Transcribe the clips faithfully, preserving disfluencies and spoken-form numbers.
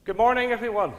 Good morning, everyone.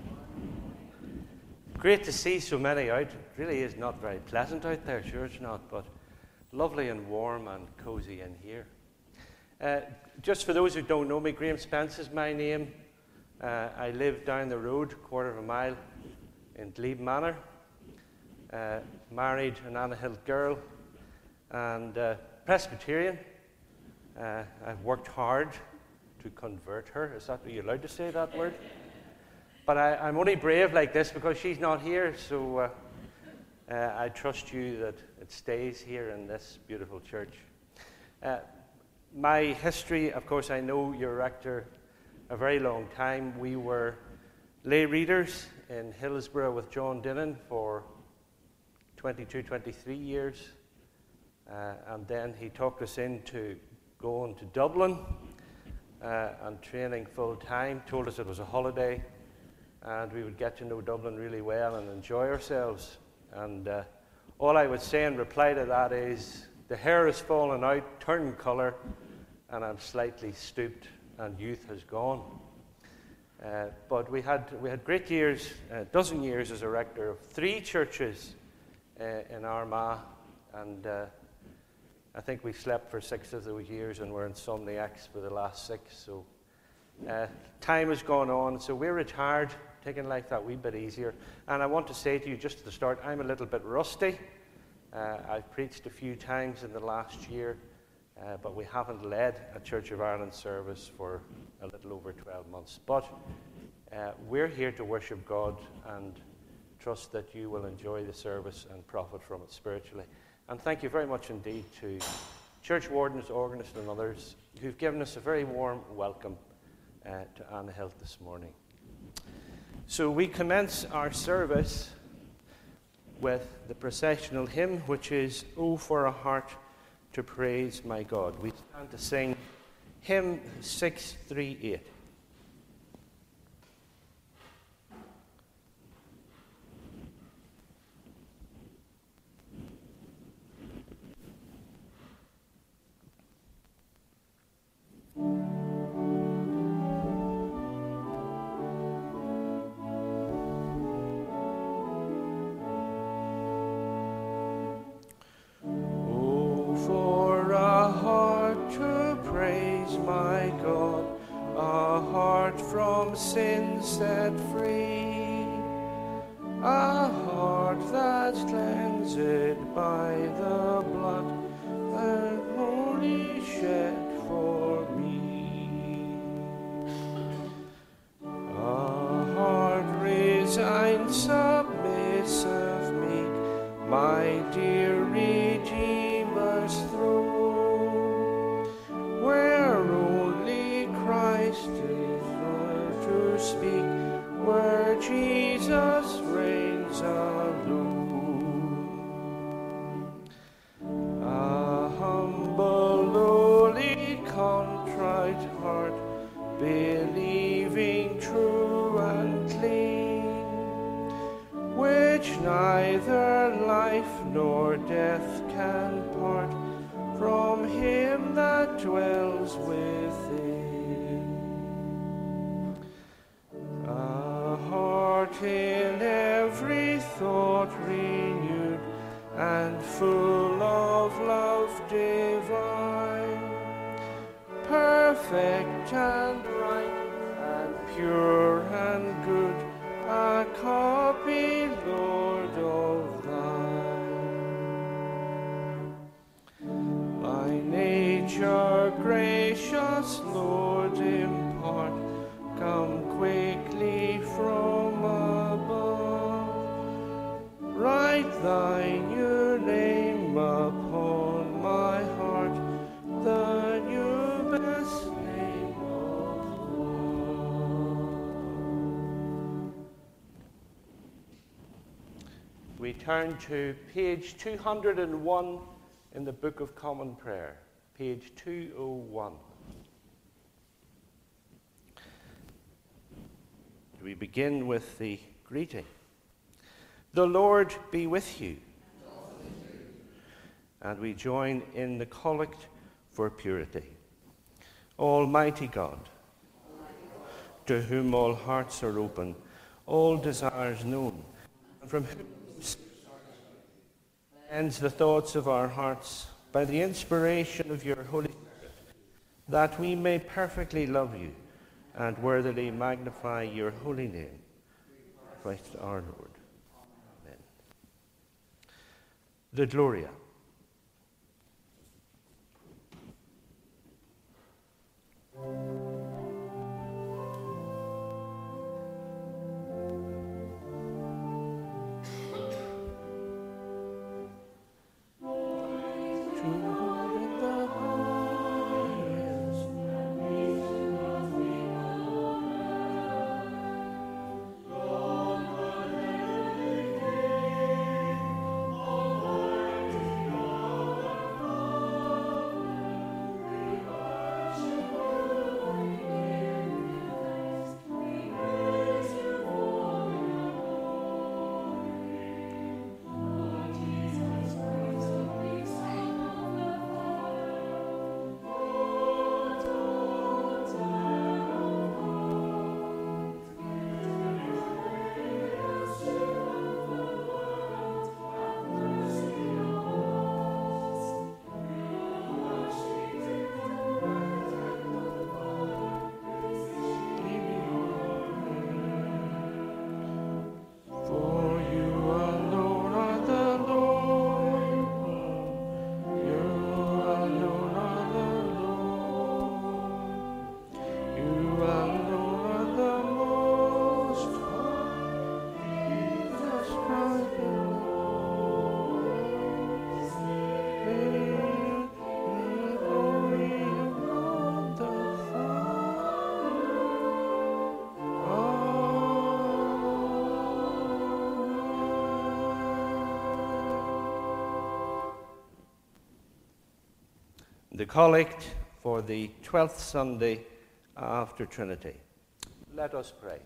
Great to see so many out. It really is not very pleasant out there, sure it's not, but lovely and warm and cozy in here. Uh, just for those who don't know me, Graham Spence is my name. Uh, I live down the road, a quarter of a mile, in Glebe Manor. Uh, married an Annahill girl and uh, Presbyterian. Uh, I've worked hard to convert her. Is that, are you allowed to say that word? But I, I'm only brave like this because she's not here, so uh, uh, I trust you that it stays here in this beautiful church. Uh, my history, of course, I know your rector a very long time. We were lay readers in Hillsborough with John Dinnan for twenty-two, twenty-three years, uh, and then he talked us into going to Dublin uh, and training full time, told us it was a holiday and we would get to know Dublin really well and enjoy ourselves. And uh, all I would say in reply to that is, the hair has fallen out, turned colour, and I'm slightly stooped, and youth has gone. Uh, but we had we had great years, a dozen years as a rector of three churches uh, in Armagh, and uh, I think we slept for six of those years and were insomniacs for the last six. So uh, time has gone on, so we're retired, taking life that wee bit easier. And I want to say to you just at the start, I'm a little bit rusty. Uh, I've preached a few times in the last year, uh, but we haven't led a Church of Ireland service for a little over twelve months. But uh, we're here to worship God and trust that you will enjoy the service and profit from it spiritually. And thank you very much indeed to church wardens, organists and others who've given us a very warm welcome uh, to Annahill this morning. So we commence our service with the processional hymn, which is "Oh, for a Heart to Praise My God." We stand to sing hymn six three eight. Sin set free, a heart that's cleansed by the blood that only shed for me, a heart resigned, submissive, meek, my dear Redeemer's throne, where only Christ is to speak, where Jesus reigns alone. A humble, lowly, contrite heart, believing true and clean, which neither life nor death can part from him that dwells within. In every thought renewed and full of love divine, perfect and right and pure and good, a copy, Lord, of thine. By nature gracious, Lord, impart, come quickly from above, write thy new name upon my heart, the new best name of love. We turn to page two hundred and one in the Book of Common Prayer, page two oh one. We begin with the greeting. The Lord be with you. And we join in the collect for purity. Almighty God, to whom all hearts are open, all desires known, and from whom ends the thoughts of our hearts by the inspiration of your Holy Spirit, that we may perfectly love you and worthily magnify your holy name, Christ our Lord. Amen. The Gloria. The Collect for the twelfth Sunday after Trinity. Let us pray.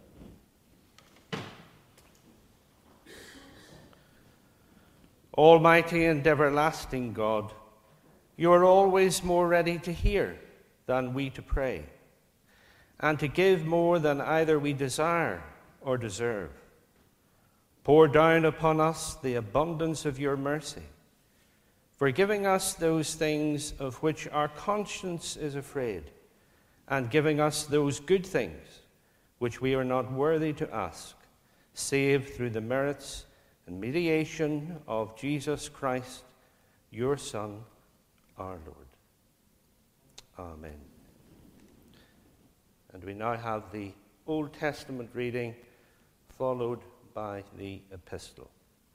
Almighty and everlasting God, you are always more ready to hear than we to pray, and to give more than either we desire or deserve. Pour down upon us the abundance of your mercy, for giving us those things of which our conscience is afraid, and giving us those good things which we are not worthy to ask, save through the merits and mediation of Jesus Christ, your Son, our Lord. Amen. And we now have the Old Testament reading, followed by the epistle.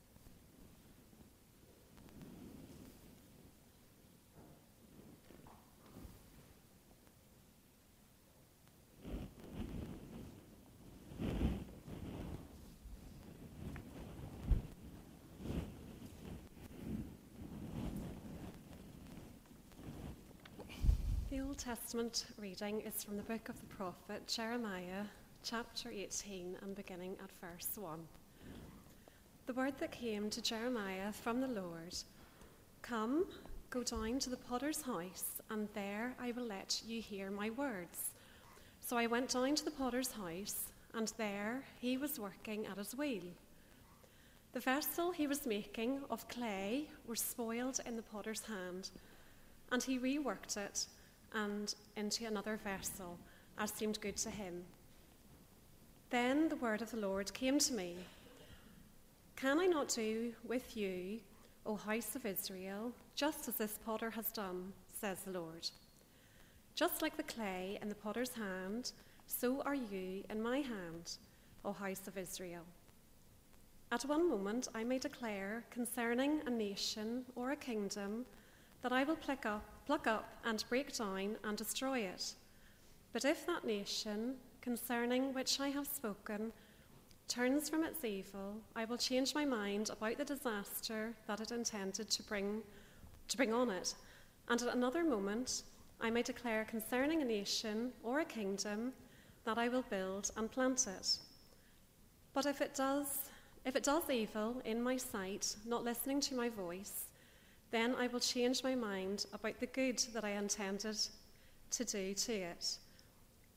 The Old Testament reading is from the book of the prophet Jeremiah, chapter eighteen, and beginning at verse one. The word that came to Jeremiah from the Lord: Come, go down to the potter's house, and there I will let you hear my words. So I went down to the potter's house, and there he was working at his wheel. The vessel he was making of clay was spoiled in the potter's hand, and he reworked it and into another vessel, as seemed good to him. Then the word of the Lord came to me: Can I not do with you, O house of Israel, just as this potter has done, says the Lord? Just like the clay in the potter's hand, so are you in my hand, O house of Israel. At one moment I may declare concerning a nation or a kingdom that I will pluck up, pluck up and break down and destroy it. But if that nation, concerning which I have spoken, turns from its evil, I will change my mind about the disaster that it intended to bring, to bring on it. And at another moment, I may declare concerning a nation or a kingdom that I will build and plant it. But if it does, if it does evil in my sight, not listening to my voice, then I will change my mind about the good that I intended to do to it.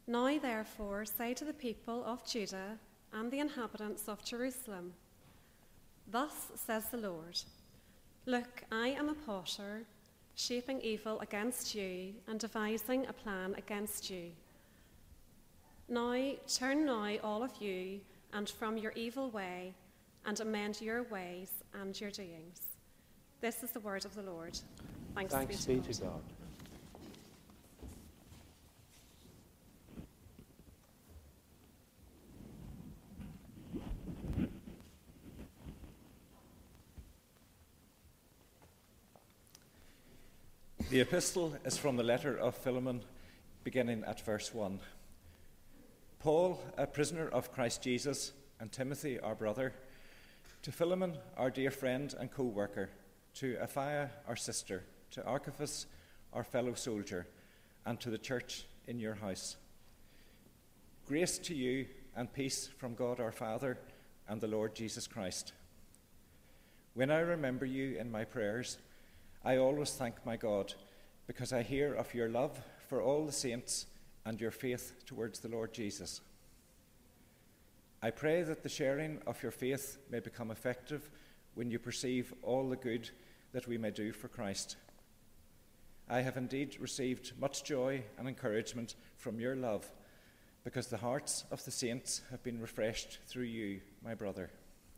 Now therefore say to the people of Judah and the inhabitants of Jerusalem, thus says the Lord, look, I am a potter, shaping evil against you and devising a plan against you. Now turn now all of you and from your evil way and amend your ways and your doings. This is the word of the Lord. Thanks, Thanks be to be to God. The epistle is from the letter of Philemon, beginning at verse one. Paul, a prisoner of Christ Jesus, and Timothy, our brother, to Philemon, our dear friend and co-worker, to Apphia, our sister, to Archippus, our fellow soldier, and to the church in your house. Grace to you and peace from God our Father and the Lord Jesus Christ. When I remember you in my prayers, I always thank my God, because I hear of your love for all the saints and your faith towards the Lord Jesus. I pray that the sharing of your faith may become effective when you perceive all the good that we may do for Christ. I have indeed received much joy and encouragement from your love, because the hearts of the saints have been refreshed through you, my brother.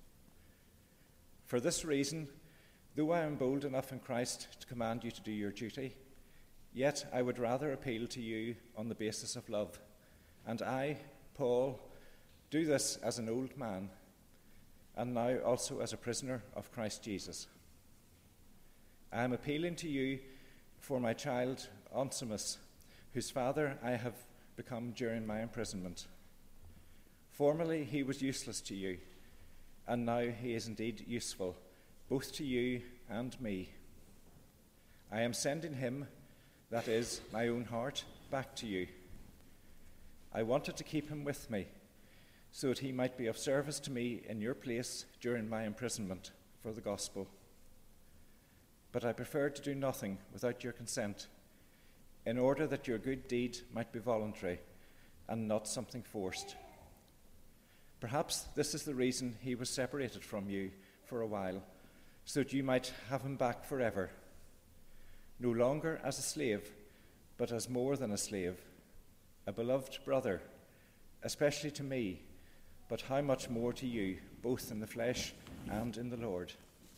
For this reason, though I am bold enough in Christ to command you to do your duty, yet I would rather appeal to you on the basis of love. And I, Paul, do this as an old man, and now also as a prisoner of Christ Jesus. I am appealing to you for my child Onesimus, whose father I have become during my imprisonment. Formerly he was useless to you, and now he is indeed useful, both to you and me. I am sending him, that is, my own heart, back to you. I wanted to keep him with me, so that he might be of service to me in your place during my imprisonment for the gospel. But I preferred to do nothing without your consent, in order that your good deed might be voluntary and not something forced. Perhaps this is the reason he was separated from you for a while, so that you might have him back forever, no longer as a slave, but as more than a slave, a beloved brother, especially to me, but how much more to you, both in the flesh and in the Lord.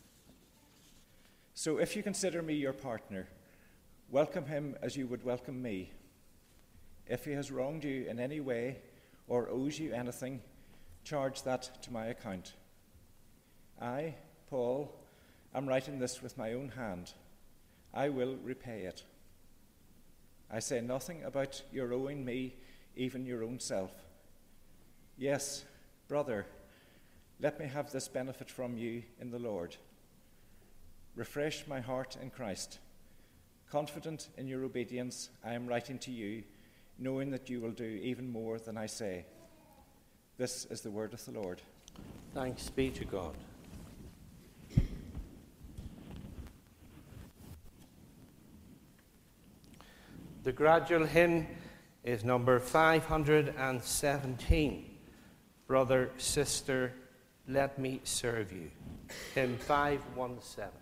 So if you consider me your partner, welcome him as you would welcome me. If he has wronged you in any way or owes you anything, charge that to my account. I, Paul, am writing this with my own hand. I will repay it. I say nothing about your owing me even your own self. Yes, brother, let me have this benefit from you in the Lord. Refresh my heart in Christ. Confident in your obedience, I am writing to you, knowing that you will do even more than I say. This is the word of the Lord. Thanks be to God. The gradual hymn is number five hundred seventeen. Brother, sister, let me serve you. Hymn five one seven.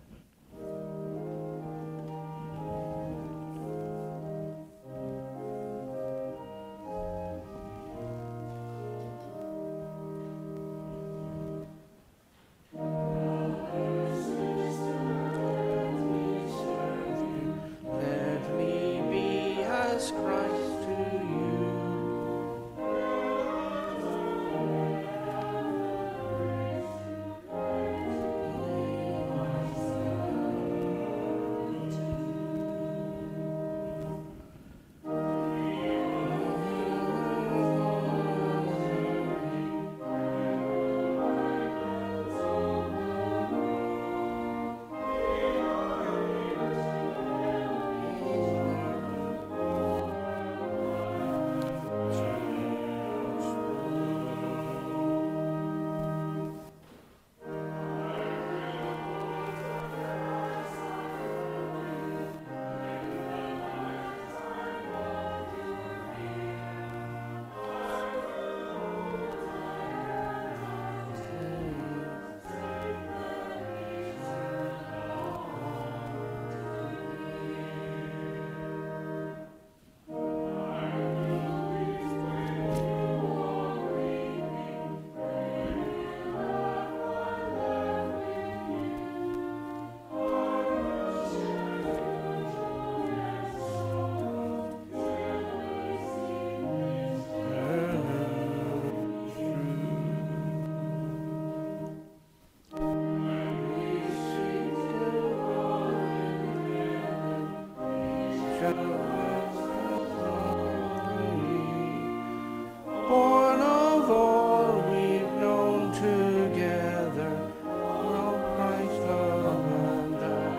born of all we've known together, of Christ's love and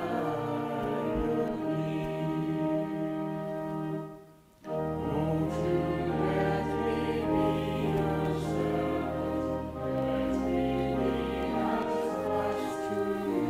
I. Won't you let me be yourself, let me be as Christ to you.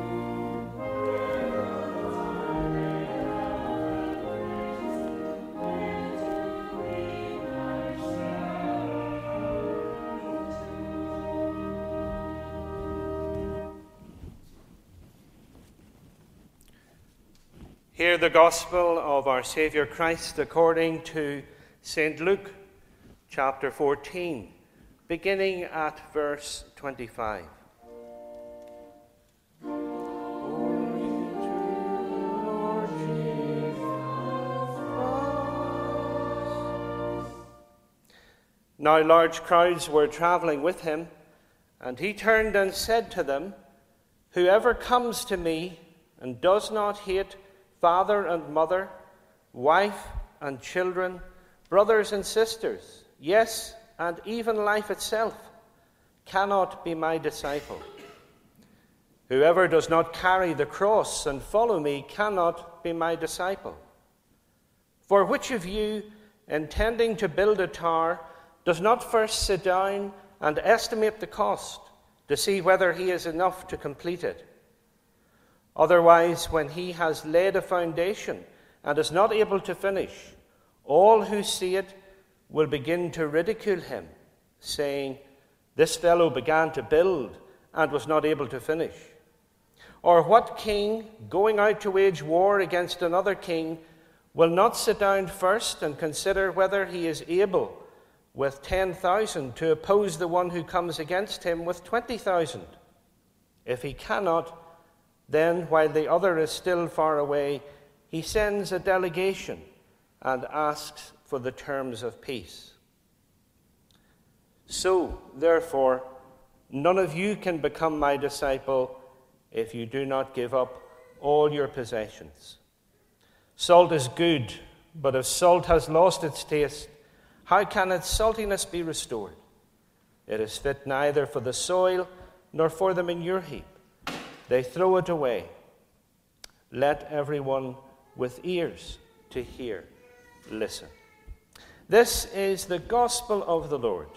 Hear the gospel of our Saviour Christ according to Saint Luke, chapter fourteen, beginning at verse twenty-five. Now large crowds were travelling with him, and he turned and said to them, "Whoever comes to me and does not hate father and mother, wife and children, brothers and sisters, yes, and even life itself, cannot be my disciple. Whoever does not carry the cross and follow me cannot be my disciple. For which of you, intending to build a tower, does not first sit down and estimate the cost to see whether he is enough to complete it? Otherwise, when he has laid a foundation and is not able to finish, all who see it will begin to ridicule him, saying, 'This fellow began to build and was not able to finish.' Or what king, going out to wage war against another king, will not sit down first and consider whether he is able with ten thousand to oppose the one who comes against him with twenty thousand? If he cannot, then, while the other is still far away, he sends a delegation and asks for the terms of peace. So, therefore, none of you can become my disciple if you do not give up all your possessions. Salt is good, but if salt has lost its taste, how can its saltiness be restored? It is fit neither for the soil nor for the manure heap. They throw it away. Let everyone with ears to hear listen." This is the gospel of the Lord.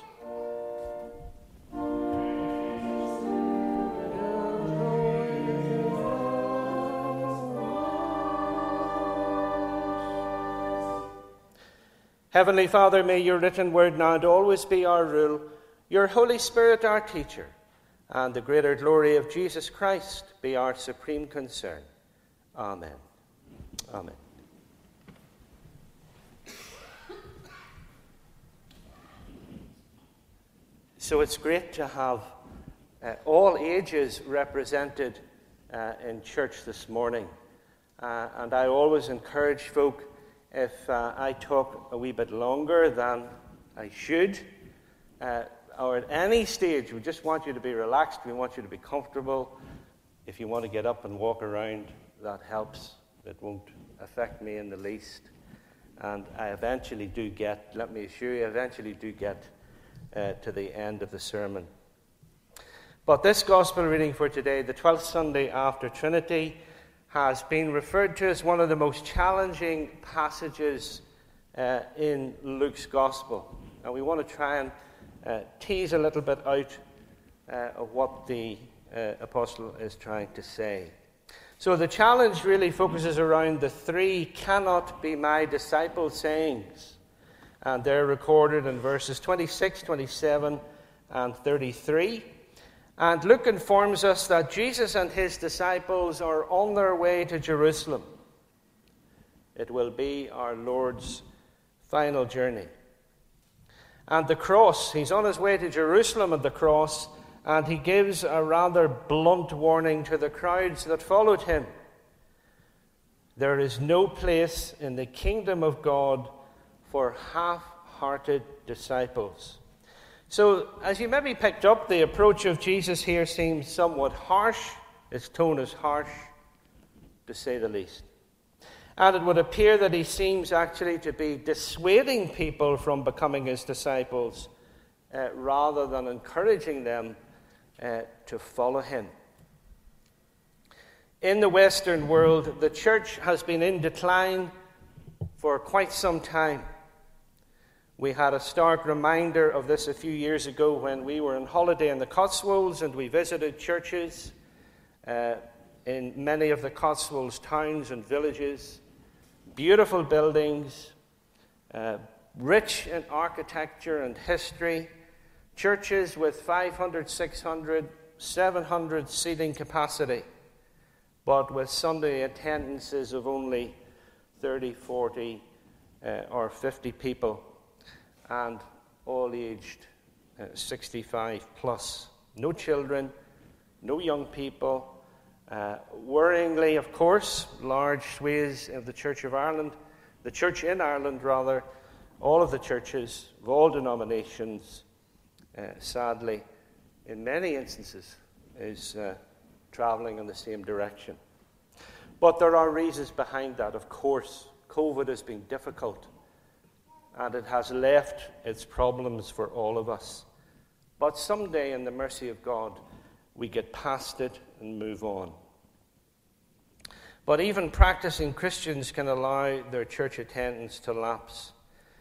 Heavenly Father, may your written word now and always be our rule, your Holy Spirit our teacher, and the greater glory of Jesus Christ be our supreme concern. Amen. Amen. So it's great to have uh, all ages represented uh, in church this morning. Uh, and I always encourage folk, if uh, I talk a wee bit longer than I should, uh, or at any stage, we just want you to be relaxed. We want you to be comfortable. If you want to get up and walk around, that helps. It won't affect me in the least. And I eventually do get, let me assure you, I eventually do get uh, to the end of the sermon. But this gospel reading for today, the twelfth Sunday after Trinity, has been referred to as one of the most challenging passages uh, in Luke's gospel. And we want to try and Uh, tease a little bit out uh, of what the uh, apostle is trying to say. So the challenge really focuses around the three "cannot be my disciple" sayings. And they're recorded in verses twenty-six, twenty-seven, and thirty-three. And Luke informs us that Jesus and his disciples are on their way to Jerusalem. It will be our Lord's final journey. And the cross, he's on his way to Jerusalem and the cross, and he gives a rather blunt warning to the crowds that followed him. There is no place in the kingdom of God for half-hearted disciples. So, as you maybe picked up, the approach of Jesus here seems somewhat harsh. His tone is harsh, to say the least. And it would appear that he seems actually to be dissuading people from becoming his disciples uh, rather than encouraging them uh, to follow him. In the Western world, the church has been in decline for quite some time. We had a stark reminder of this a few years ago when we were on holiday in the Cotswolds and we visited churches uh, in many of the Cotswolds towns and villages. Beautiful buildings, uh, rich in architecture and history, churches with five hundred, six hundred, seven hundred seating capacity, but with Sunday attendances of only thirty, forty, uh, or fifty people, and all aged uh, sixty-five plus. No children, no young people. Uh, worryingly, of course, large swathes of the Church of Ireland, the church in Ireland rather, all of the churches of all denominations, uh, sadly, in many instances, is uh, travelling in the same direction. But there are reasons behind that. Of course, COVID has been difficult, and it has left its problems for all of us. But someday, in the mercy of God, we get past it and move on. But even practicing Christians can allow their church attendance to lapse.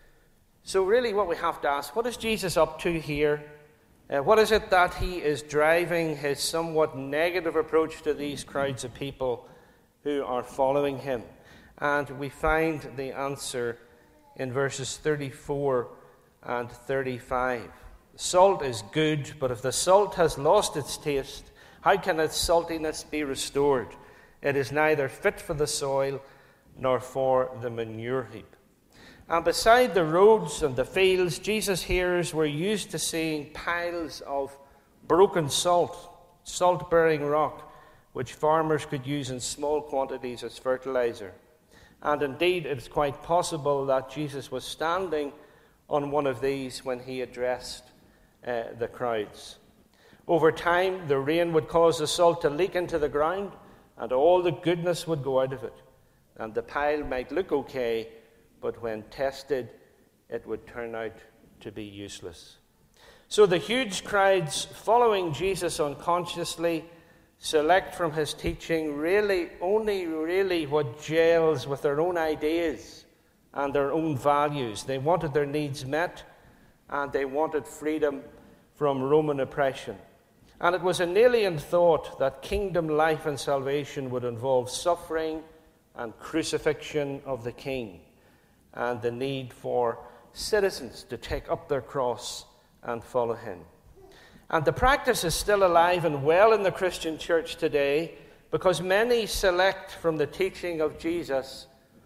So really what we have to ask, what is Jesus up to here? Uh, what is it that he is driving his somewhat negative approach to these crowds of people who are following him? And we find the answer in verses thirty-four and thirty-five. Salt is good, but if the salt has lost its taste, how can its saltiness be restored? It is neither fit for the soil nor for the manure heap. And beside the roads and the fields, Jesus' hearers were used to seeing piles of broken salt, salt-bearing rock, which farmers could use in small quantities as fertilizer. And indeed, it is quite possible that Jesus was standing on one of these when he addressed uh, the crowds. Over time, the rain would cause the salt to leak into the ground, and all the goodness would go out of it. And the pile might look okay, but when tested, it would turn out to be useless. So the huge crowds following Jesus unconsciously select from his teaching really only really what gels with their own ideas and their own values. They wanted their needs met, and they wanted freedom from Roman oppression. And it was an alien thought that kingdom life and salvation would involve suffering and crucifixion of the king, and the need for citizens to take up their cross and follow him. And the practice is still alive and well in the Christian church today, because many select from the teaching of Jesus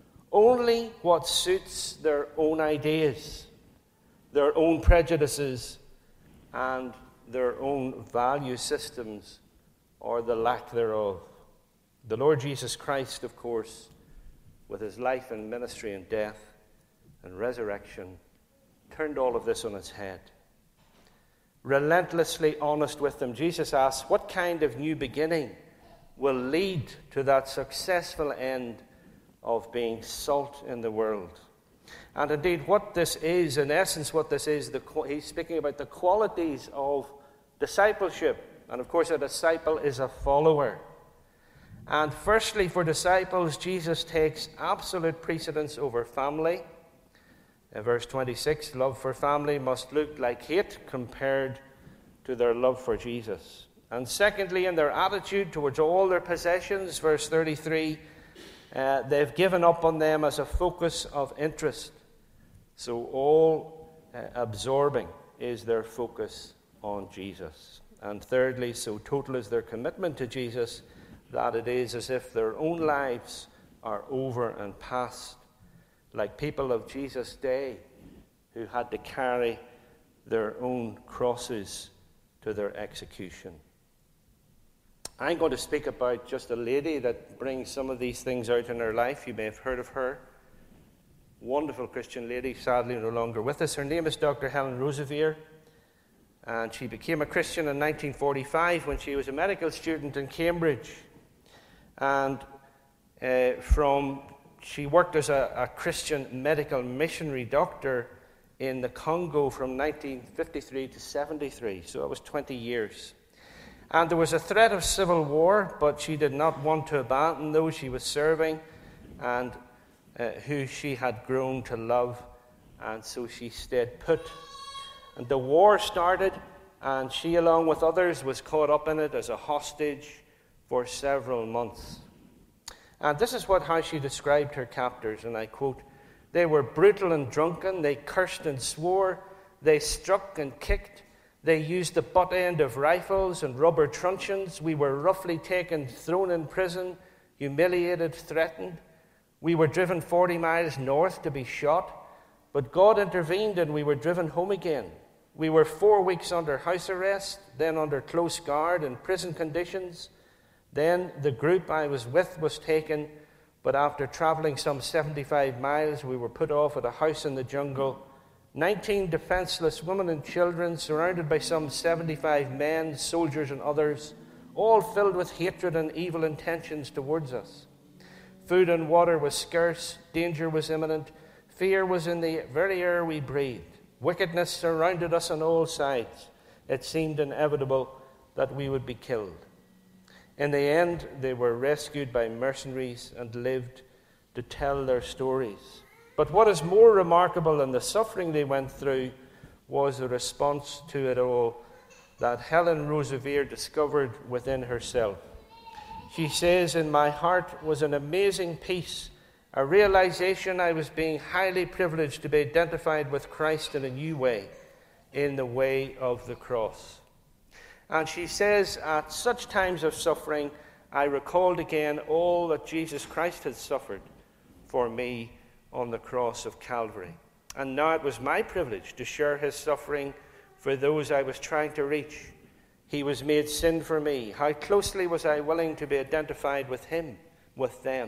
only what suits their own ideas, their own prejudices, and their own value systems, or the lack thereof. The Lord Jesus Christ, of course, with his life and ministry and death and resurrection, turned all of this on its head. Relentlessly honest with them, Jesus asks, what kind of new beginning will lead to that successful end of being salt in the world? And indeed, what this is, in essence, what this is, the, he's speaking about the qualities of discipleship. And of course, a disciple is a follower. And firstly, for disciples, Jesus takes absolute precedence over family. In verse twenty-six, love for family must look like hate compared to their love for Jesus. And secondly, in their attitude towards all their possessions, verse thirty-three, uh, they've given up on them as a focus of interest. So all uh, absorbing is their focus on Jesus. And thirdly, so total is their commitment to Jesus that it is as if their own lives are over and past, like people of Jesus' day who had to carry their own crosses to their execution. I'm going to speak about just a lady that brings some of these things out in her life. You may have heard of her. Wonderful Christian lady, sadly no longer with us. Her name is Doctor Helen Roseveare, and she became a Christian in nineteen forty-five when she was a medical student in Cambridge. And uh, from she worked as a, a Christian medical missionary doctor in the Congo from nineteen fifty-three to seventy-three, so it was twenty years. And there was a threat of civil war, but she did not want to abandon those she was serving and uh, who she had grown to love, and so she stayed put. And the war started, and she, along with others, was caught up in it as a hostage for several months. And this is what how she described her captors, and I quote, "They were brutal and drunken, they cursed and swore, they struck and kicked, they used the butt end of rifles and rubber truncheons. We were roughly taken, thrown in prison, humiliated, threatened. We were driven forty miles north to be shot, but God intervened and we were driven home again. We were four weeks under house arrest, then under close guard in prison conditions. Then the group I was with was taken, but after traveling some seventy-five miles, we were put off at a house in the jungle. Nineteen defenseless women and children, surrounded by some seventy-five men, soldiers and others, all filled with hatred and evil intentions towards us. Food and water was scarce, danger was imminent, fear was in the very air we breathed. Wickedness surrounded us on all sides. It seemed inevitable that we would be killed. In the end, they were rescued by mercenaries and lived to tell their stories. But what is more remarkable than the suffering they went through was the response to it all that Helen Roseveare discovered within herself. She says, "In my heart was an amazing peace, a realization I was being highly privileged to be identified with Christ in a new way, in the way of the cross." And she says, "At such times of suffering, I recalled again all that Jesus Christ had suffered for me on the cross of Calvary. And now it was my privilege to share his suffering for those I was trying to reach. He was made sin for me. How closely was I willing to be identified with him, with them?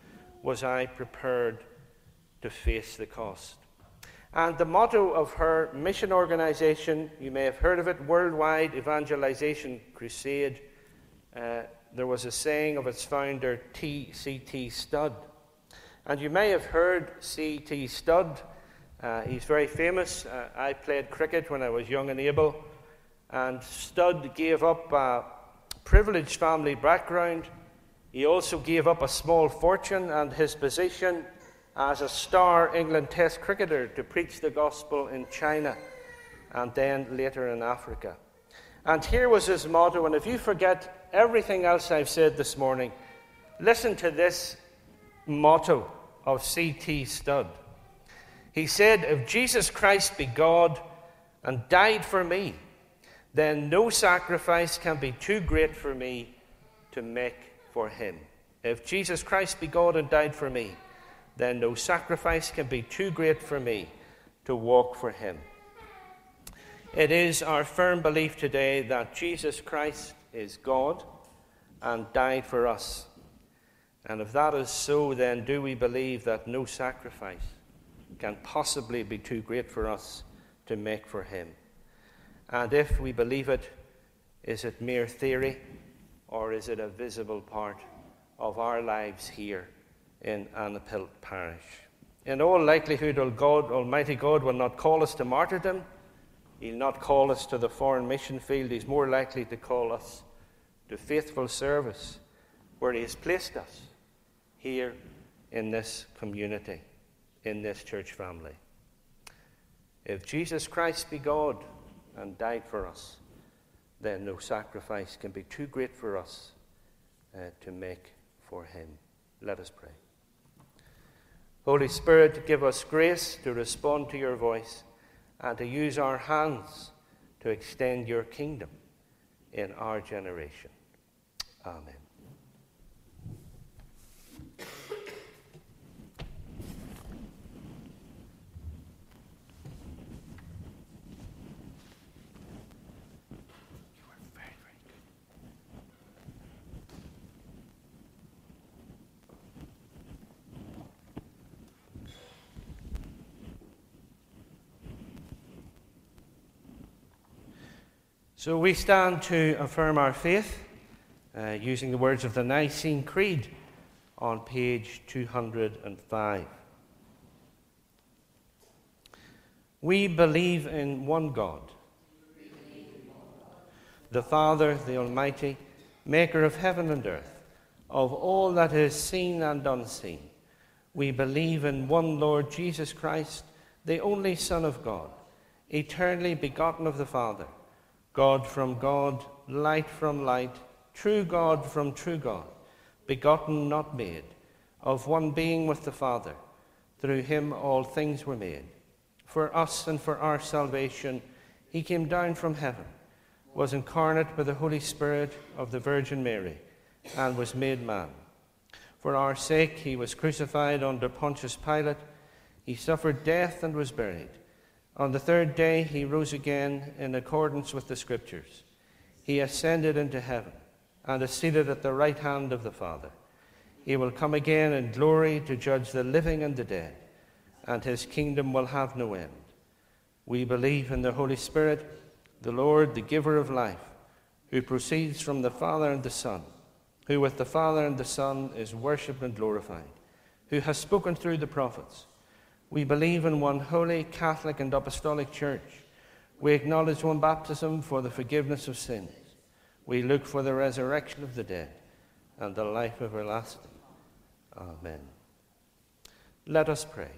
Was I prepared to face the cost?" And the motto of her mission organization, you may have heard of it, Worldwide Evangelization Crusade. Uh, there was a saying of its founder, C T Studd. And you may have heard C T Studd. Uh, he's very famous. Uh, I played cricket when I was young and able. And Studd gave up a privileged family background. He also gave up a small fortune and his position as a star England Test cricketer to preach the gospel in China and then later in Africa. And here was his motto, and if you forget everything else I've said this morning, listen to this motto of C T Studd. He said, "If Jesus Christ be God and died for me, then no sacrifice can be too great for me to make for him. If Jesus Christ be God and died for me, then no sacrifice can be too great for me to walk for him." It is our firm belief today that Jesus Christ is God and died for us. And if that is so, then do we believe that no sacrifice can possibly be too great for us to make for him? And if we believe it, is it mere theory, or is it a visible part of our lives here in Annapilt Parish? In all likelihood, God, Almighty God will not call us to martyrdom. He'll not call us to the foreign mission field. He's more likely to call us to faithful service where he has placed us, here in this community, in this church family. If Jesus Christ be God and died for us, then no sacrifice can be too great for us uh, to make for him. Let us pray. Holy Spirit, give us grace to respond to your voice and to use our hands to extend your kingdom in our generation. Amen. So we stand to affirm our faith uh, using the words of the Nicene Creed on page two hundred five. We believe in one God, the Father, the Almighty, maker of heaven and earth, of all that is seen and unseen. We believe in one Lord Jesus Christ, the only Son of God, eternally begotten of the Father, God from God, light from light, true God from true God, begotten, not made, of one being with the Father. Through him all things were made. For us and for our salvation, he came down from heaven, was incarnate by the Holy Spirit of the Virgin Mary, and was made man. For our sake he was crucified under Pontius Pilate. He suffered death and was buried. On the third day he rose again in accordance with the Scriptures. He ascended into heaven and is seated at the right hand of the Father. He will come again in glory to judge the living and the dead, and his kingdom will have no end. We believe in the Holy Spirit, the Lord, the giver of life, who proceeds from the Father and the Son, who with the Father and the Son is worshipped and glorified, who has spoken through the prophets. We believe in one holy, Catholic and Apostolic Church. We acknowledge one baptism for the forgiveness of sins. We look for the resurrection of the dead and the life everlasting. Amen. Let us pray.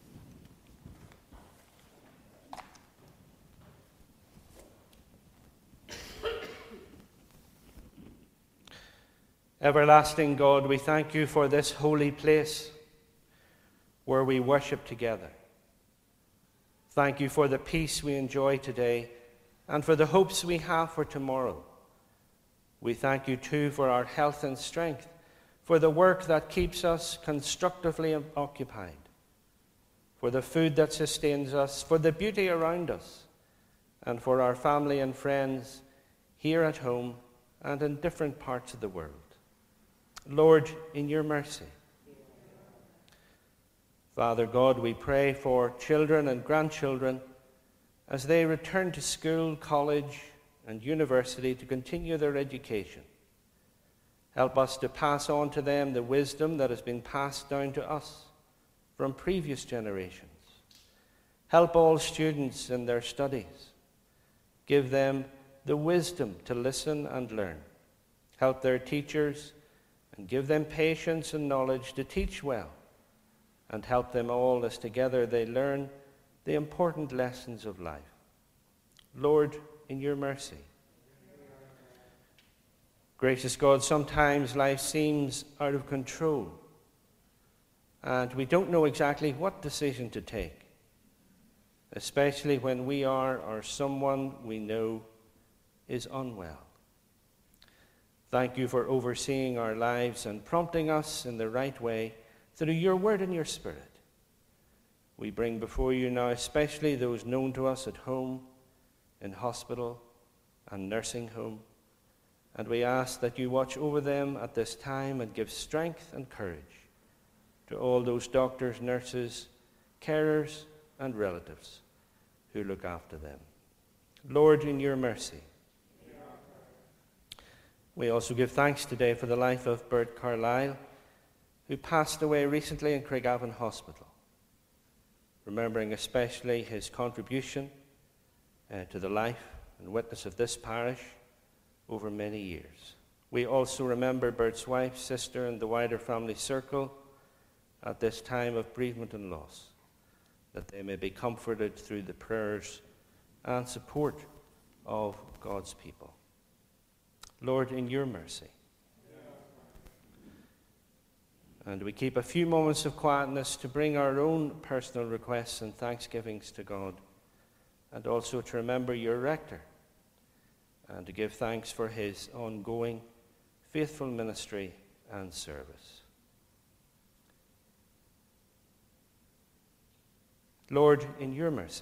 Everlasting God, we thank you for this holy place where we worship together. Thank you for the peace we enjoy today and for the hopes we have for tomorrow. We thank you too for our health and strength, for the work that keeps us constructively occupied, for the food that sustains us, for the beauty around us, and for our family and friends here at home and in different parts of the world. Lord, in your mercy. Father God, we pray for children and grandchildren as they return to school, college, and university to continue their education. Help us to pass on to them the wisdom that has been passed down to us from previous generations. Help all students in their studies. Give them the wisdom to listen and learn. Help their teachers and give them patience and knowledge to teach well, and help them all as together they learn the important lessons of life. Lord, in your mercy. Gracious God, sometimes life seems out of control, and we don't know exactly what decision to take, especially when we are or someone we know is unwell. Thank you for overseeing our lives and prompting us in the right way through your word and your Spirit. We bring before you now especially those known to us at home, in hospital and nursing home, and we ask that you watch over them at this time and give strength and courage to all those doctors, nurses, carers, and relatives who look after them. Lord, in your mercy. We also give thanks today for the life of Bert Carlyle, who passed away recently in Craigavon Hospital, remembering especially his contribution uh, to the life and witness of this parish over many years. We also remember Bert's wife, sister, and the wider family circle at this time of bereavement and loss, that they may be comforted through the prayers and support of God's people. Lord, in your mercy. And we keep a few moments of quietness to bring our own personal requests and thanksgivings to God, and also to remember your rector and to give thanks for his ongoing faithful ministry and service. Lord, in your mercy.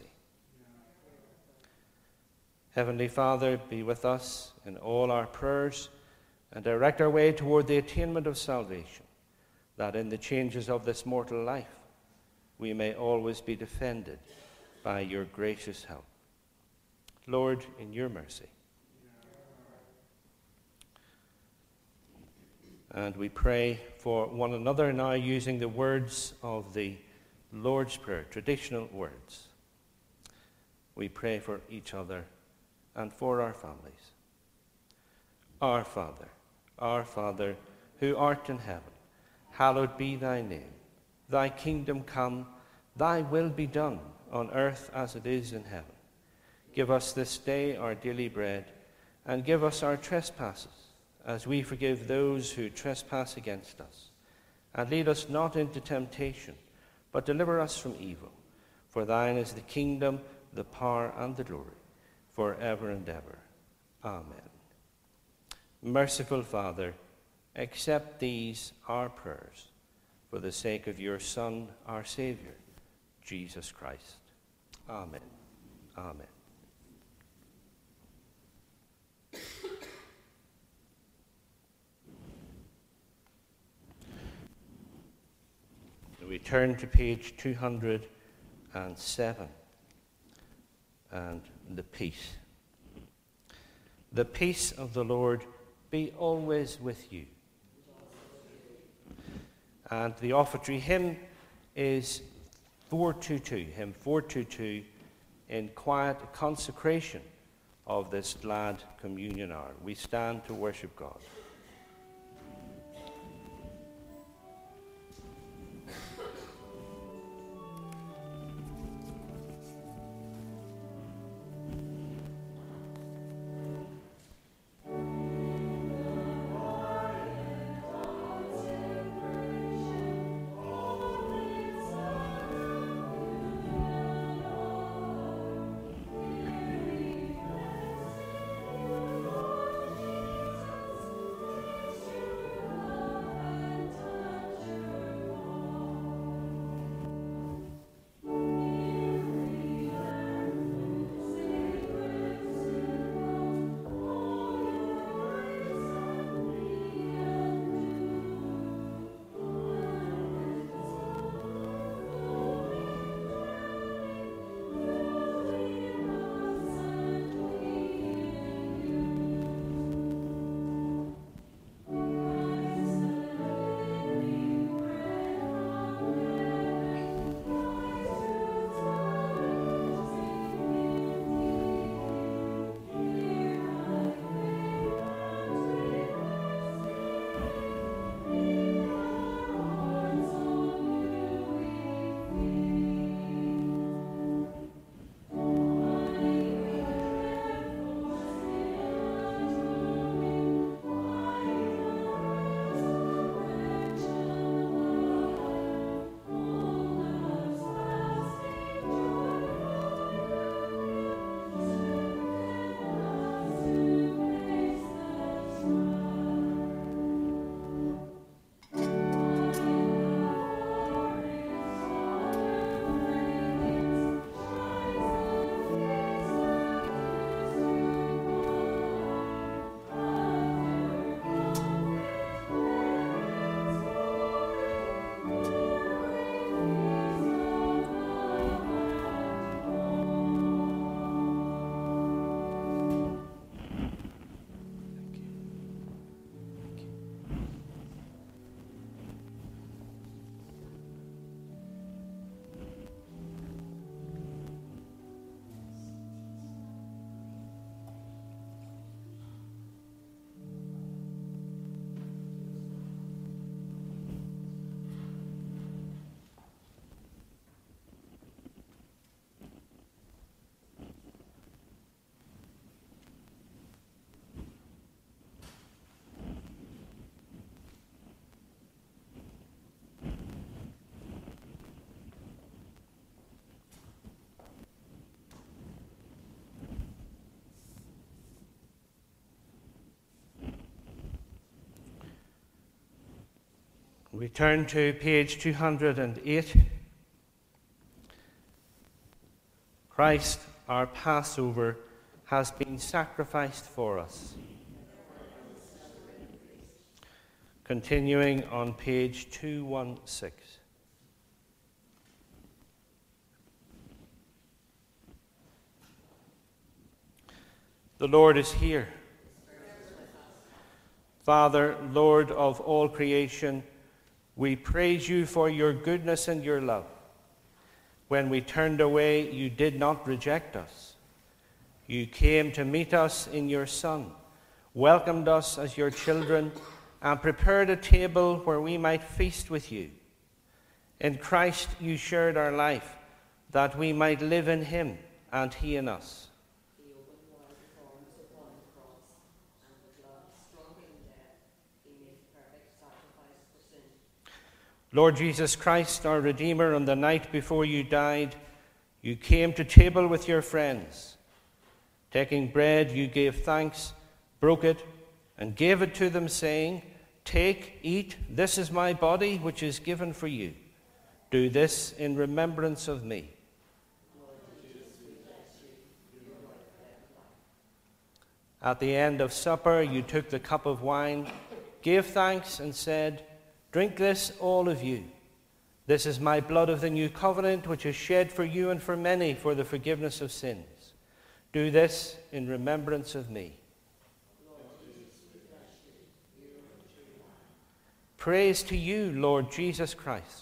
Heavenly Father, be with us in all our prayers and direct our way toward the attainment of salvation, that in the changes of this mortal life we may always be defended by your gracious help. Lord, in your mercy. And we pray for one another now using the words of the Lord's Prayer, traditional words. We pray for each other and for our families. Our Father, our Father, who art in heaven, hallowed be thy name. Thy kingdom come, thy will be done, on earth as it is in heaven. Give us this day our daily bread, and give us our trespasses, as we forgive those who trespass against us. And lead us not into temptation, but deliver us from evil. For thine is the kingdom, the power, and the glory, forever and ever. Amen. Merciful Father, accept these our prayers for the sake of your Son, our Saviour, Jesus Christ. Amen. Amen. We turn to page two hundred seven and the peace. The peace of the Lord be always with you. And the offertory hymn is four twenty-two, hymn four twenty-two, in quiet consecration of this glad communion hour. We stand to worship God. We turn to page two hundred eight. Christ, our Passover, has been sacrificed for us. Continuing on page two sixteen. The Lord is here. Father, Lord of all creation, we praise you for your goodness and your love. When we turned away, you did not reject us. You came to meet us in your Son, welcomed us as your children, and prepared a table where we might feast with you. In Christ you shared our life, that we might live in him and he in us. He opened wide the thorns upon the cross, and with love stronger than death, he made perfect sacrifice for sin. Lord Jesus Christ, our Redeemer, on the night before you died, you came to table with your friends. Taking bread, you gave thanks, broke it, and gave it to them, saying, "Take, eat, this is my body, which is given for you. Do this in remembrance of me." At the end of supper, you took the cup of wine, gave thanks, and said, "Drink this, all of you. This is my blood of the new covenant, which is shed for you and for many for the forgiveness of sins. Do this in remembrance of me." Praise to you, Lord Jesus Christ.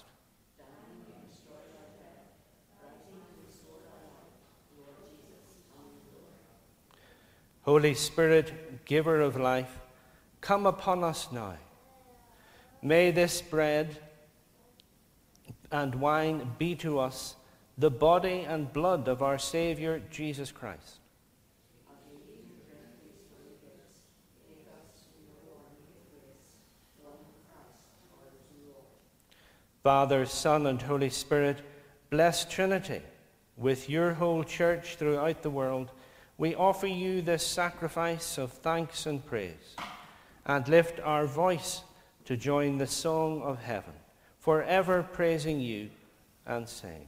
Holy Spirit, giver of life, come upon us now. May this bread and wine be to us the body and blood of our Saviour, Jesus Christ. Father, Son, and Holy Spirit, blessed Trinity, with your whole church throughout the world, we offer you this sacrifice of thanks and praise, and lift our voice to join the song of heaven, forever praising you and saying,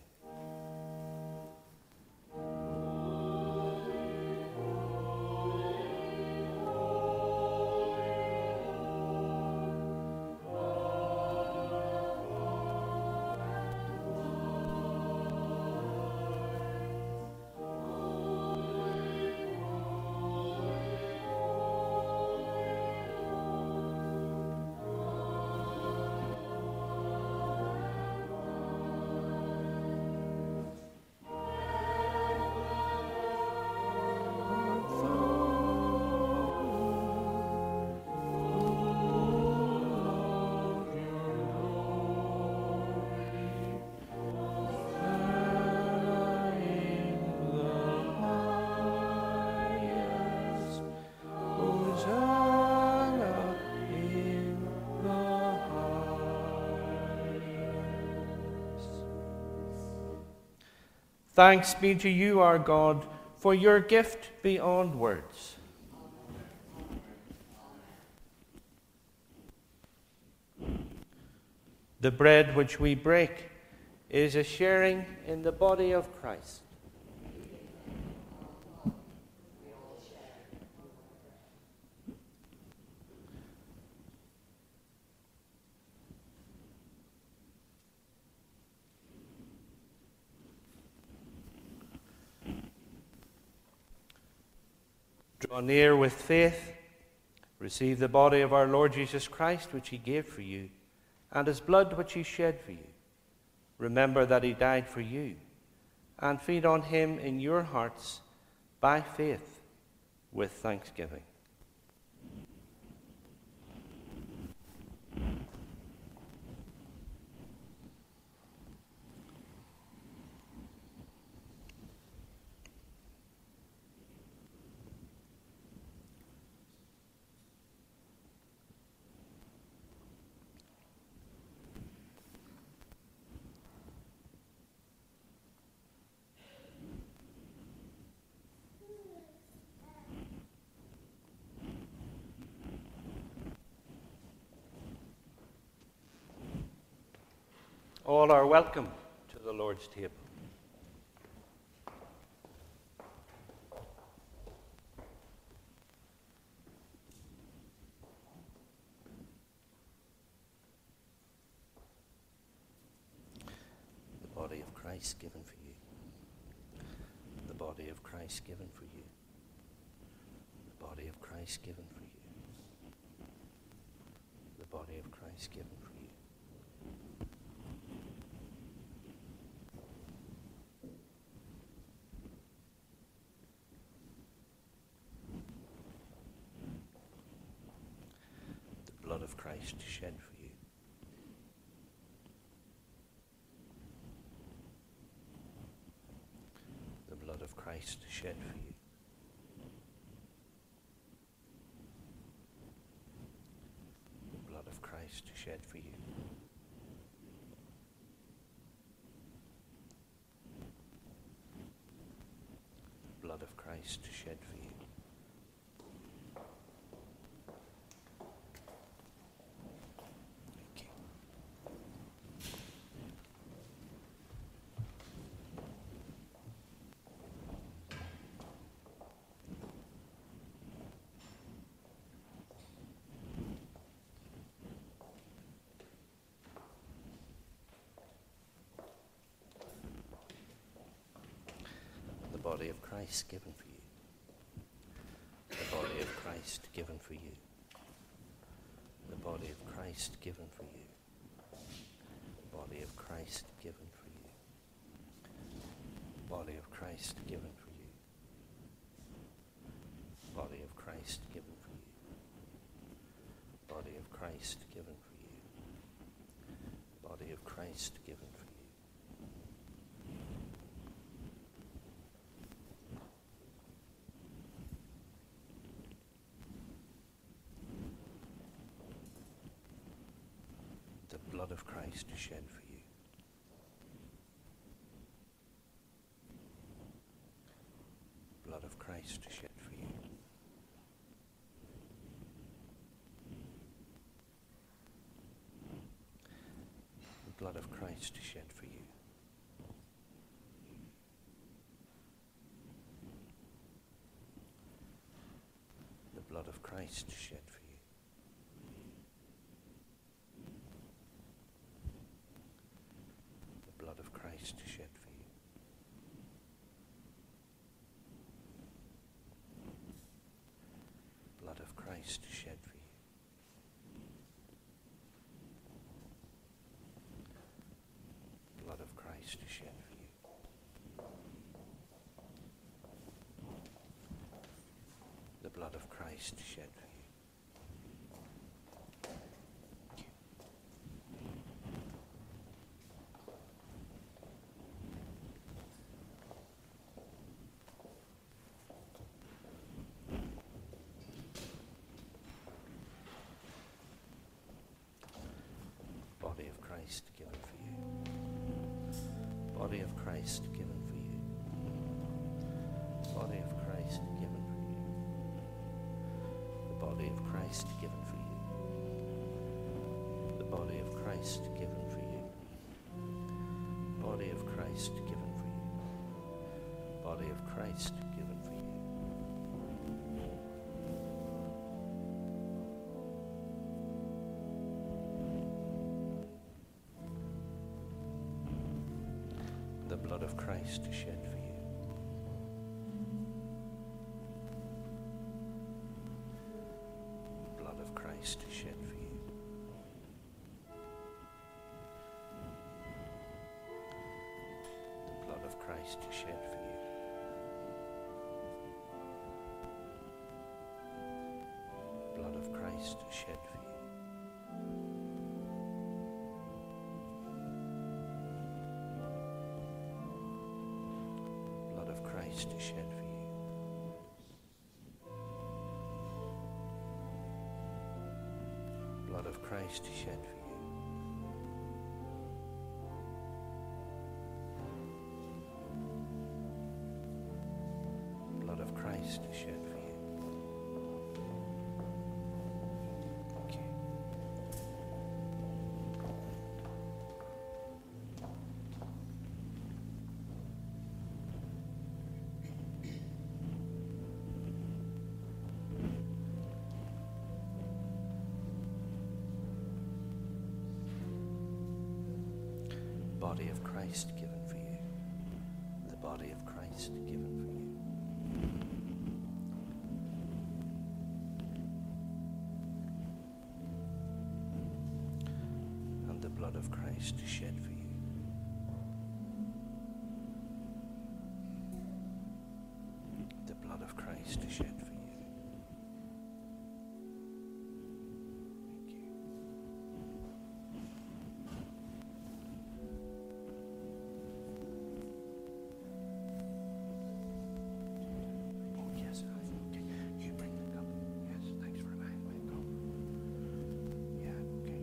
"Thanks be to you, our God, for your gift beyond words." The bread which we break is a sharing in the body of Christ. Draw near with faith, receive the body of our Lord Jesus Christ, which he gave for you, and his blood which he shed for you. Remember that he died for you, and feed on him in your hearts by faith with thanksgiving. All are welcome to the Lord's table. The body of Christ given for you. The body of Christ given for you. The body of Christ given for you. the body of Christ given for you. The blood of Christ shed for you. The blood of Christ shed for you. The blood of Christ shed for you. The blood of Christ shed for you. Thank you. The body of Christ given for you. The body of Christ given for you. The body of Christ given for you. The body of Christ given for you. Body of Christ given for you. Body of Christ given for you. Body of Christ given for you. Body of Christ given for you. The blood of Christ shed for you. Blood of Christ shed for you. The blood of Christ shed for you. The blood of Christ shed for you. The blood of Christ shed for you. Blood of Christ shed for you. Blood of Christ shed for you. The blood of Christ shed for you. Body of Christ given for you. Body of Christ given for you. Body of Christ given for you. The body of Christ given for you. The body of Christ given for you. Body of Christ given for you. Body of Christ given for you. The blood of Christ shed for you. Blood of Christ shed for you. The blood of Christ shed for you. Blood of Christ shed for you. Blood of Christ shed for you. Blood of Christ shed for you. Blood of Christ shed for you. Okay. Body of Christ given for you. The body of Christ given for you. Christ shed for you. The blood of Christ shed for you. Thank you. Oh, yes, okay. You bring the cup. Yes, thanks for reminding me. Go. Yeah, okay.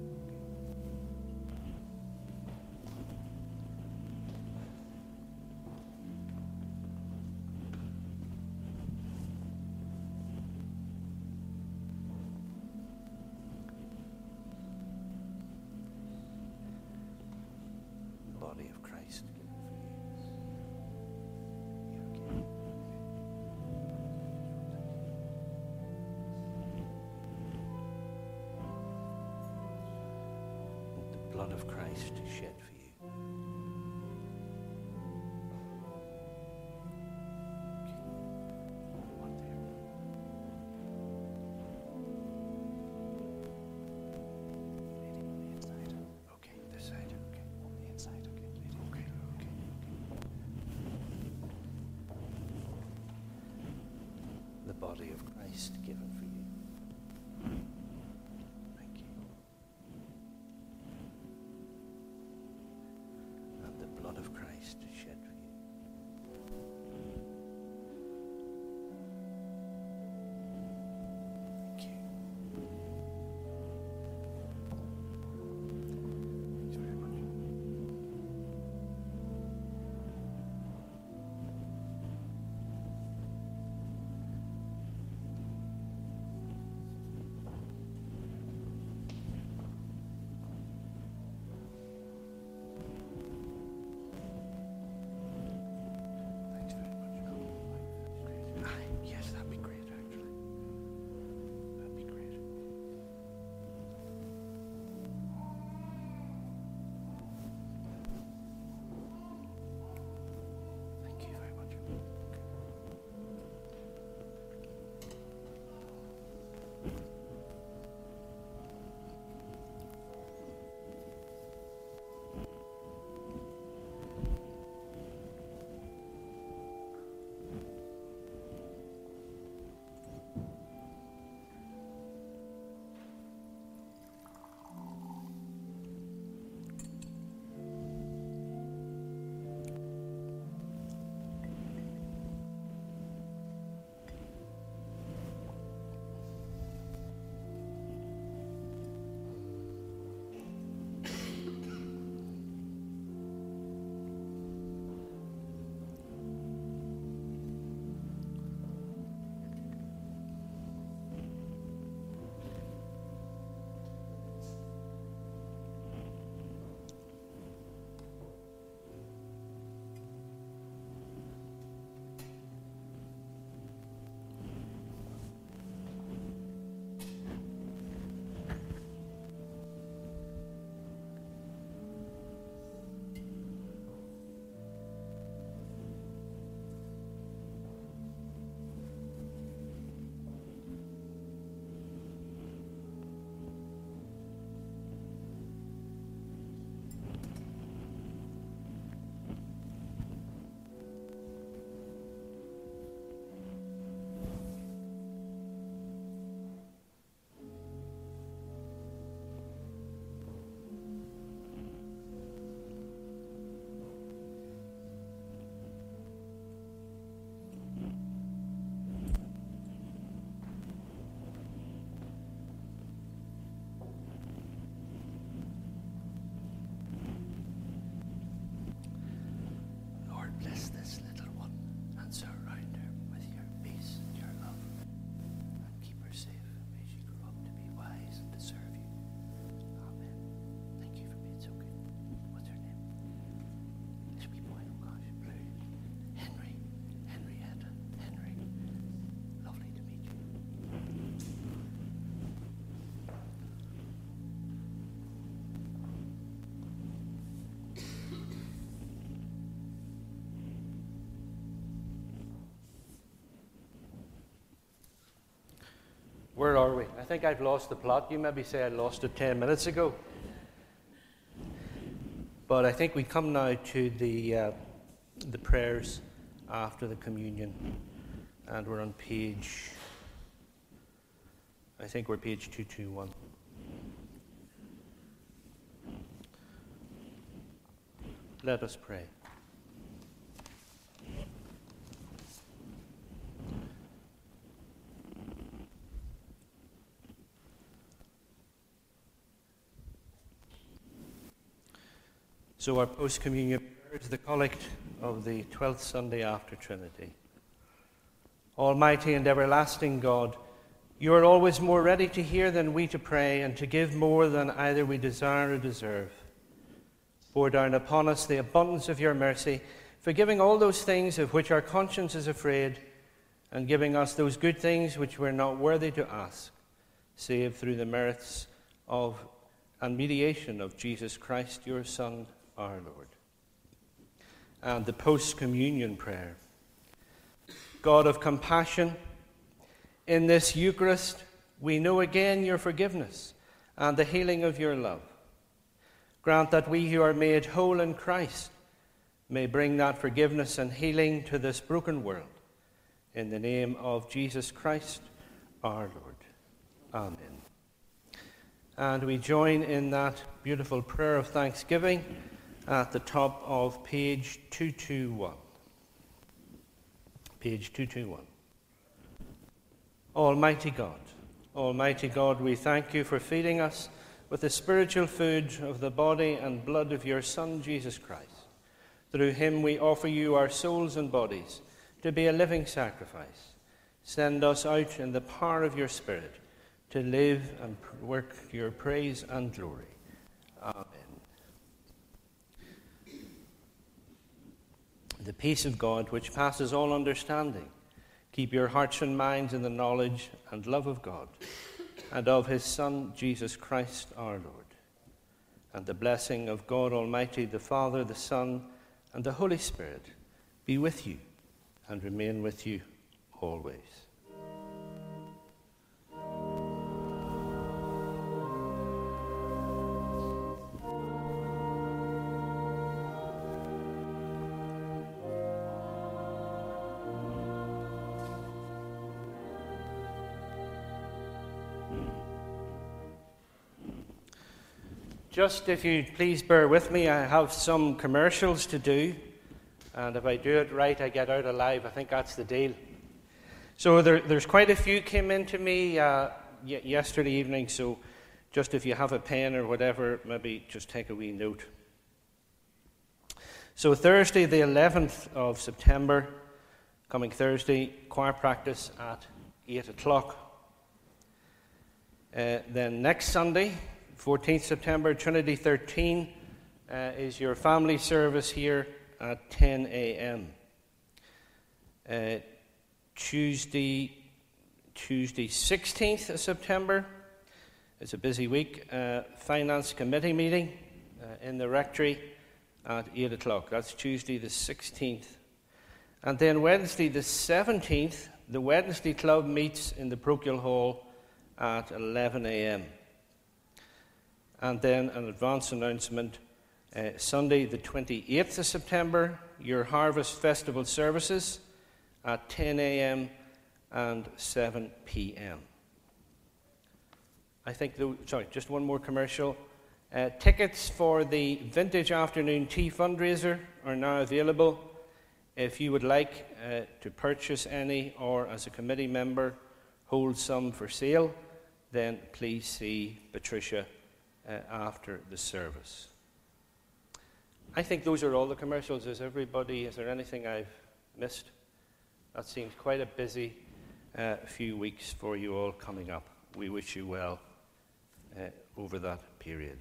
The body of Christ given for you. Yeah, okay. The blood of Christ is shed for you. Okay. One there. Leading on the inside. Okay, this side. Okay. On the inside. Okay. Leading. Okay. Okay. Okay. The body of Christ given for you. Thank you. And the blood of Christ is shed for you. Thank you. Thanks very much. Thanks very much. Great. Aye, yes, that'd be great, actually. That'd be great. Thank you very much. Lord, bless this little one and surround her with your peace and your love. And keep her safe. May she grow up to be wise and to serve you. Amen. Thank you for being so good. What's her name? Sweet boy, oh gosh, Blue. Henry. Henrietta. Henry. Lovely to meet you. Where are we? I think I've lost the plot. You maybe say I lost it ten minutes ago. But I think we come now to the, uh, the prayers after the communion. And we're on page, I think we're page two twenty-one. Let us pray. So our post-communion prayer is the collect of the twelfth Sunday after Trinity. Almighty and everlasting God, you are always more ready to hear than we to pray, and to give more than either we desire or deserve. Pour down upon us the abundance of your mercy, forgiving all those things of which our conscience is afraid, and giving us those good things which we're not worthy to ask, save through the merits of and mediation of Jesus Christ, your Son, our Lord. And the post-communion prayer. God of compassion, in this Eucharist we know again your forgiveness and the healing of your love. Grant that we who are made whole in Christ may bring that forgiveness and healing to this broken world. In the name of Jesus Christ, our Lord. Amen. And we join in that beautiful prayer of thanksgiving at the top of page two twenty-one. Page two twenty-one. Almighty God, Almighty God, we thank you for feeding us with the spiritual food of the body and blood of your Son, Jesus Christ. Through him we offer you our souls and bodies to be a living sacrifice. Send us out in the power of your Spirit to live and work your praise and glory. Amen. The peace of God, which passes all understanding, keep your hearts and minds in the knowledge and love of God and of his Son, Jesus Christ our Lord. And the blessing of God Almighty, the Father, the Son, and the Holy Spirit be with you and remain with you always. Just if you please bear with me, I have some commercials to do, and if I do it right, I get out alive. I think that's the deal. So there, there's quite a few came in to me uh, y- yesterday evening, so just if you have a pen or whatever, maybe just take a wee note. So Thursday, the eleventh of September, coming Thursday, choir practice at eight o'clock. Uh, then next Sunday, fourteenth September, Trinity thirteen, uh, is your family service here at ten a.m. Uh, Tuesday, Tuesday sixteenth of September, it's a busy week, uh, Finance Committee meeting uh, in the Rectory at eight o'clock. That's Tuesday the sixteenth. And then Wednesday the seventeenth, the Wednesday Club meets in the Parochial Hall at eleven a.m. And then an advance announcement, uh, Sunday the twenty-eighth of September, your Harvest Festival services at ten a.m. and seven p.m. I think, the, sorry, just one more commercial. Uh, tickets for the Vintage Afternoon Tea fundraiser are now available. If you would like uh, to purchase any, or as a committee member hold some for sale, then please see Patricia Uh, after the service. I think those are all the commercials. Is everybody, is there anything I've missed? That seems quite a busy uh, few weeks for you all coming up. We wish you well uh, over that period.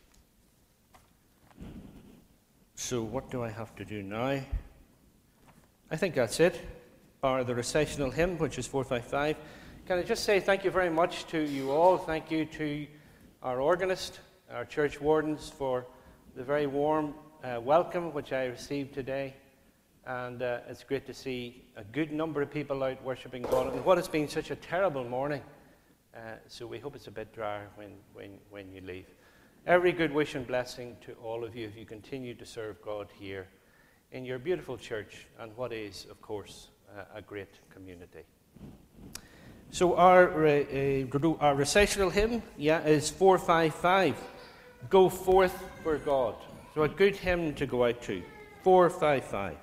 So what do I have to do now? I think that's it, bar the recessional hymn, which is four five five. Can I just say thank you very much to you all. Thank you to our organist, our church wardens, for the very warm uh, welcome which I received today. And uh, it's great to see a good number of people out worshipping God in what has been such a terrible morning. Uh, so we hope it's a bit drier when, when, when you leave. every good wish and blessing to all of you as you continue to serve God here in your beautiful church and what is, of course, a, a great community. So our, uh, our recessional hymn, yeah, is four five five. Go forth for God. So a good hymn to go out to. four five five.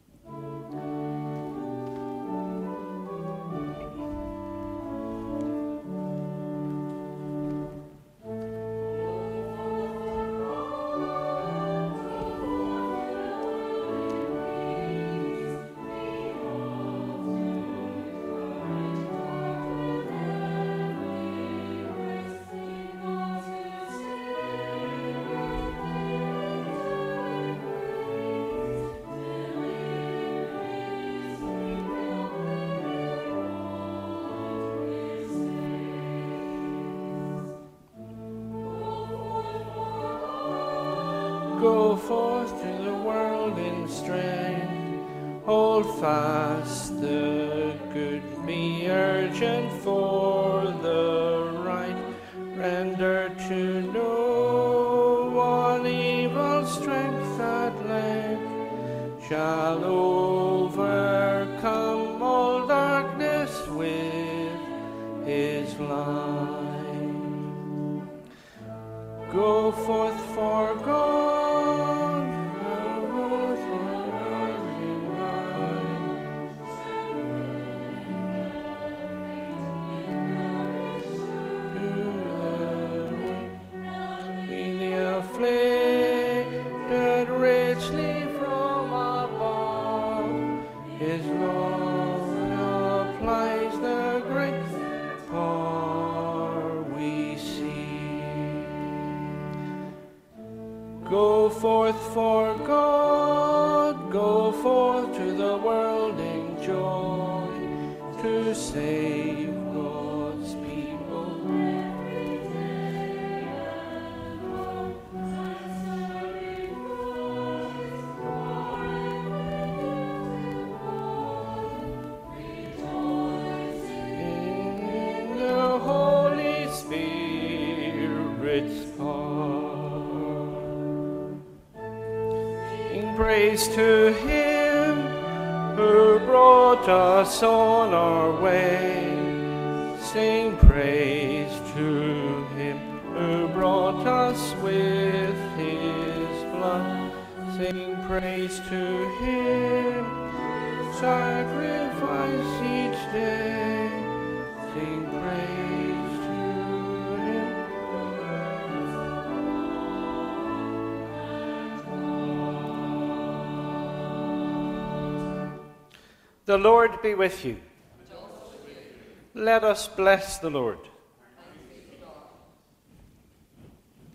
Go forth to the world in strength, hold fast the good, be urgent for the right, render to no one evil strength at length, shall overcome all darkness with his light. Go forth for God. Go forth for God, go forth to the world in joy, to save God's people. In the Holy Spirit's power. Praise to him who brought us on our way. Sing praise to him who brought us with his blood. Sing praise to him, sacrifice each day. Sing praise to him. The Lord be with you. Let us bless the Lord.